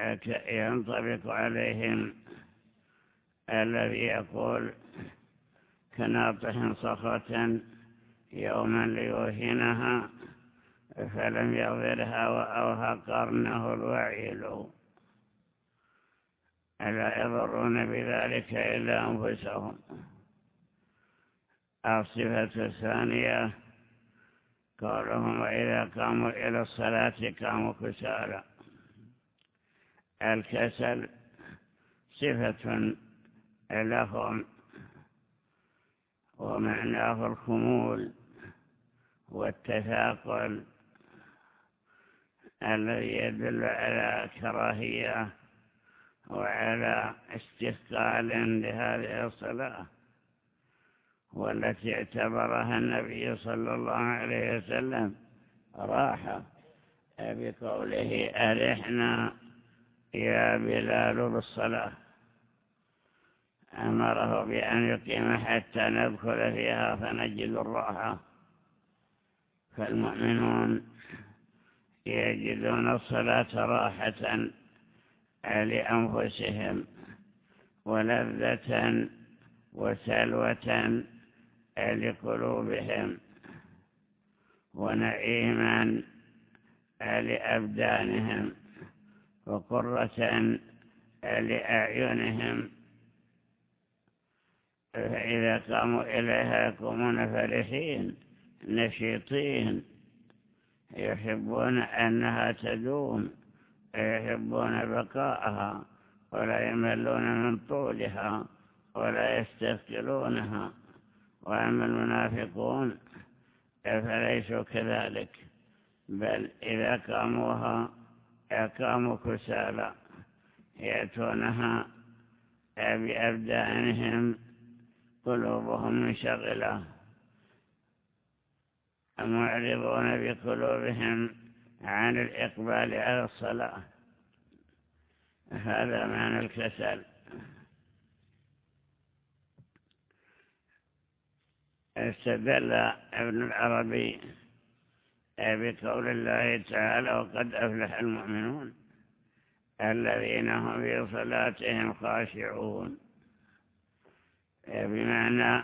ينطبق عليهم الذي يقول كناطح صخرة يوما ليوهنها فلم يغفرها وأوهى قرنه الوعيل، ألا يضرون بذلك إلا أنفسهم. الصفة الثانية قولهم وإذا قاموا إلى الصلاة قاموا كسالى. الكسل صفة لهم ومعناه الخمول والتثاقل الذي يدل على كراهية وعلى استثقال لهذه الصلاة، والتي اعتبرها النبي صلى الله عليه وسلم راحة بقوله أرحنا يا بلال بالصلاة، أمره بأن يقيم حتى ندخل فيها فنجد الراحة. فالمؤمنون يجدون الصلاة راحة لأنفسهم ولذة وسلوة لقلوبهم ونعيما لأبدانهم وقرة لأعينهم. فإذا قاموا إليها يقومون فرحين نشيطين، يحبون أنها تدوم، يحبون بقاءها ولا يملون من طولها ولا يستثقلونها. وأما المنافقون فليسوا كذلك، بل إذا قاموها قاموا كسالى يأتونها بأبدانهم قلوبهم منشغلة، معرضون بقلوبهم عن الإقبال على الصلاة. هذا معنى الكسل. استدل ابن العربي بقول الله تعالى وقد أفلح المؤمنون الذين هم في صلاتهم خاشعون، بمعنى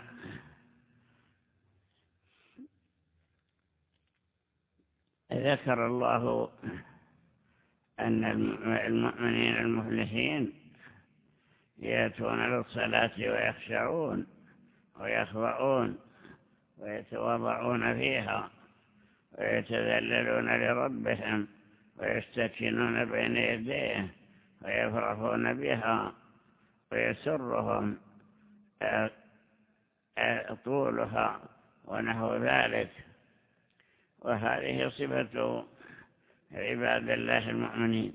ذكر الله أن المؤمنين المفلحين يأتون للصلاة ويخشعون ويخضعون ويتواضعون فيها ويتذللون لربهم ويستكنون بين يديه ويفرحون بها ويسرهم طولها ونحو ذلك. وهذه صفة عباد الله المؤمنين،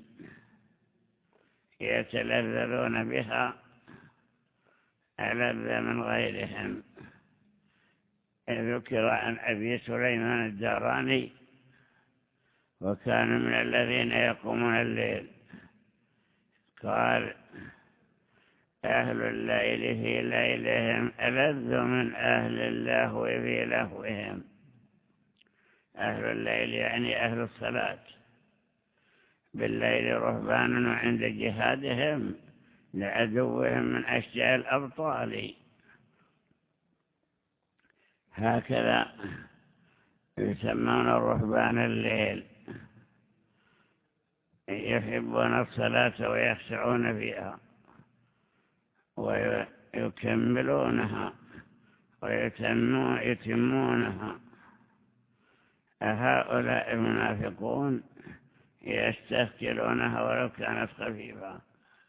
يتلذذون بها ألذ من غيرهم. ذكر عن أبي سليمان الداراني وكان من الذين يقومون الليل، قال أهل الليل في ليلهم ألذ من أهل اللهو في لهوهم. أهل الليل يعني أهل الصلاة، بالليل رهبان عند جهادهم لعدوهم من أشجاع الأبطال. هكذا يسمون الرهبان الليل، يحبون الصلاة ويخشعون فيها ويكملونها ويتمونها. هؤلاء المنافقون يستثقلونها ولو كانت خفيفة،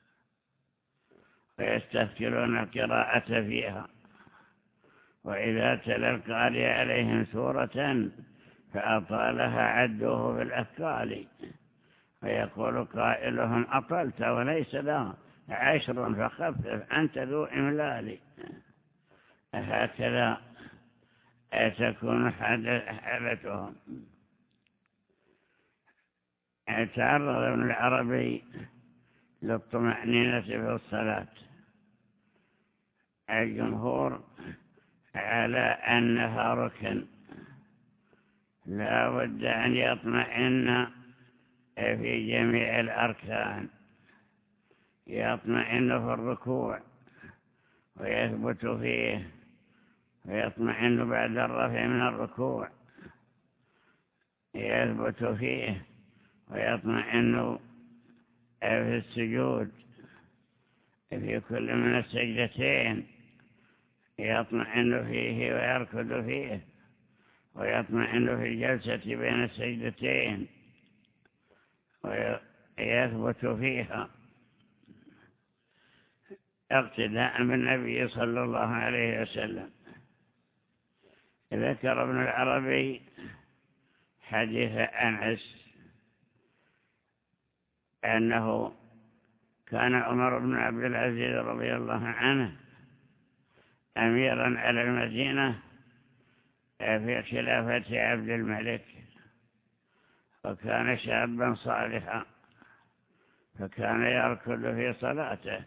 ويستثقلون القراءة فيها، وإذا تلا القارئ عليهم سورة فأطالها عدوه في الأثقال، فيقول قائلهم أطلت وليس لا 10 فخفف أنت ذو إملال. هكذا تكون حالتهم. تعرض ابن العربي للطمأنينة في الصلاة. الجمهور على أنها ركن لا بد أن يطمئن في جميع الأركان، يطمئن في الركوع ويثبت فيه، ويطمئن بعد الرفع من الركوع يثبت فيه، ويطمئن في السجود في كل من السجدتين يطمئن فيه ويركض فيه، ويطمئن في الجلسة بين السجدتين ويثبت فيها اقتداء بالنبي صلى الله عليه وسلم. ذكر ابن العربي حديث أنس أنه كان عمر بن عبد العزيز رضي الله عنه أميرا على المدينة في خلافة عبد الملك، وكان شابا صالحا، فكان يركض في صلاته،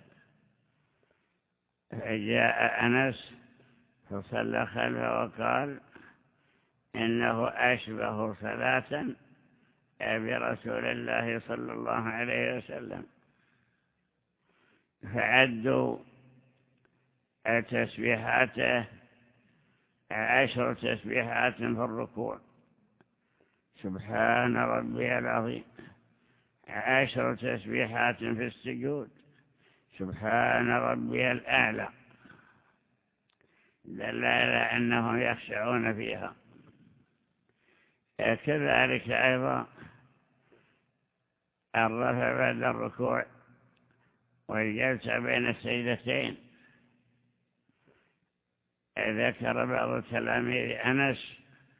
فجاء أنس فصلى خلفه وقال إنه أشبه صلاة برسول الله صلى الله عليه وسلم. فعدوا تسبيحاته 10 تسبيحات في الركوع، سبحان ربي العظيم، 10 تسبيحات في السجود، سبحان ربي الأعلى، دل على أنهم يخشعون فيها. كذلك أيضا الرفع بعد الركوع والجلسة بين السجدتين. ذكر بعض تلاميذ أنس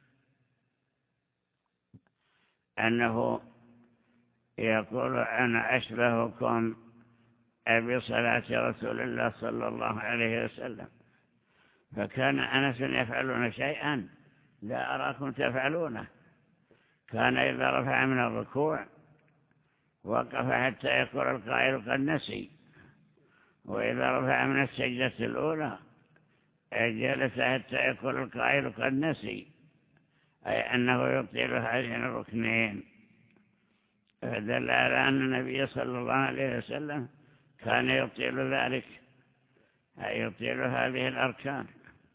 أنه يقول أنا أشبهكم بصلاة رسول الله صلى الله عليه وسلم، فكان أنس يفعلون شيئا لا أراكم تفعلونه. كان إذا رفع من الركوع وقف حتى يقول القائل قد نسي، وإذا رفع من السجدة الأولى جلس حتى يقول القائل قد نسي، أي أنه يبطل هذين الركنين. فدل على أن النبي صلى الله عليه وسلم كان يبطل ذلك، أي يبطل هذه الأركان.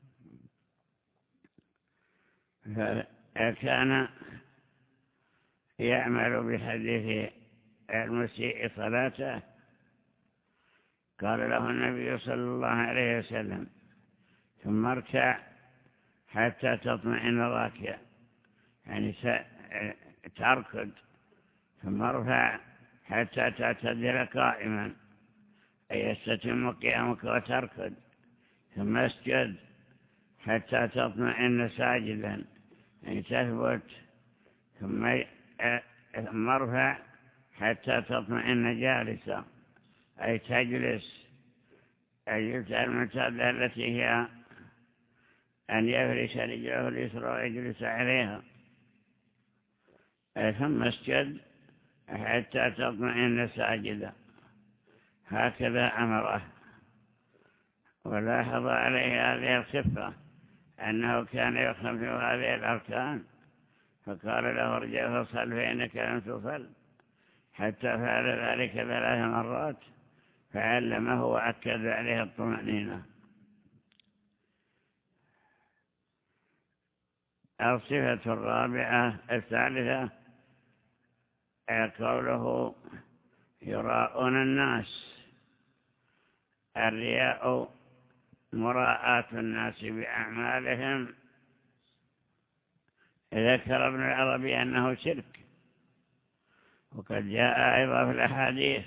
فكان يعمل بحديث المسيء صلاته. قال له النبي صلى الله عليه وسلم ثم اركع حتى تطمئن راكعا، يعني تركض، ثم ارفع حتى تعتدل قائما، أي يستتم قيامك وتركض، ثم اسجد حتى تطمئن ساجدا، يعني تثبت، ثم ارفع حتى تطمئن جالسا، أي تجلس الجلسة المعتادة التي هي أن يفرش رجله اليسرى ويجلس عليها، ثم اسجد حتى تطمئن ساجدا. هكذا أمره، ولاحظ عليه هذه الخفة أنه كان يخفف هذه الأركان، فقال له ارجع فصل فإنك لم تصل، حتى فعل ذلك 3 مرات، فعلمه وأكد عليه الطمأنينة. الصفة الرابعة الثالثة قوله يراءون الناس. الرياء مراءة الناس بأعمالهم. ذكر ابن العربي أنه شرك، وقد جاء أيضا في الأحاديث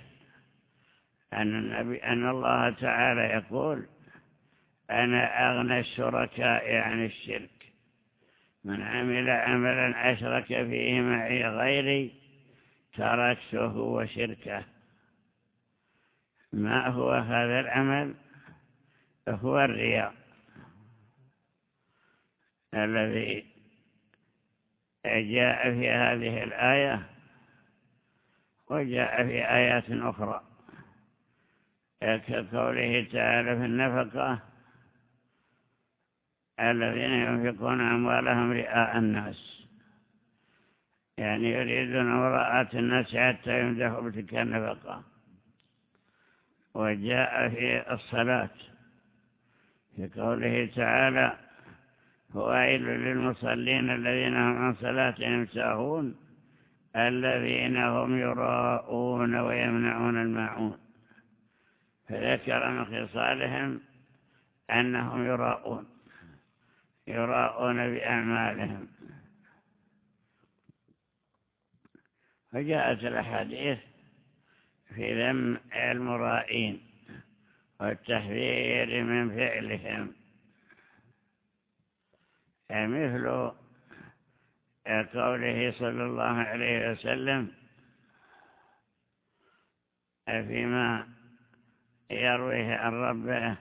أن الله تعالى يقول أنا أغنى الشركاء عن الشرك، من عمل عملا أشرك فيه معي غيري تركته وشركه. ما هو هذا العمل؟ هو الرياء الذي جاء في هذه الآية وجاء في آيات أخرى، كقوله تعالى في النفقة الذين ينفقون أموالهم رئاء الناس، يعني يريدون مراءة الناس حتى يمدحوا بتلك النفقة. وجاء في الصلاة في قوله تعالى: وويل للمصلين الذين هم عن صلاتهم ساهون الذين هم يراءون ويمنعون الماعون. فذكر من خصالهم أنهم يراءون بأعمالهم. فجاءت الأحاديث في ذم المرائين والتحذير من فعلهم، مثل قوله صلى الله عليه وسلم فيما يرويه عن ربه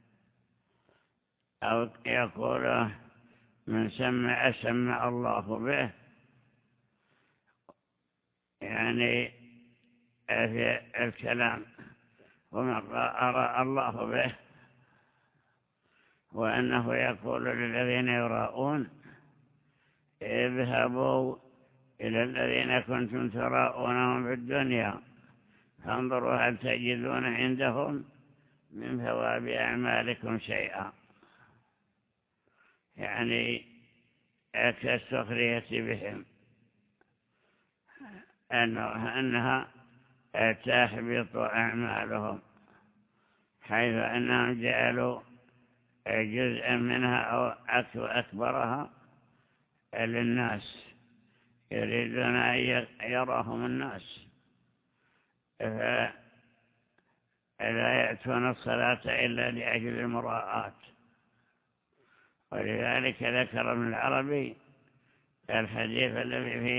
أو يقول: من سمع الله به، يعني في الكلام، ومن أرى الله به. وأنه يقول للذين يراءون: اذهبوا إلى الذين كنتم تراءونهم في الدنيا فانظروا هل تجدون عندهم من ثواب أعمالكم شيئا، يعني كالسخرية بهم، أنها تحبط أعمالهم، حيث أنهم جعلوا جزءا منها أو أكبرها للناس، يريدون أن يراهم الناس، فلا يأتون الصلاة إلا لأجل المراءات. ولذلك ذكر ابن العربي الحديث الذي فيه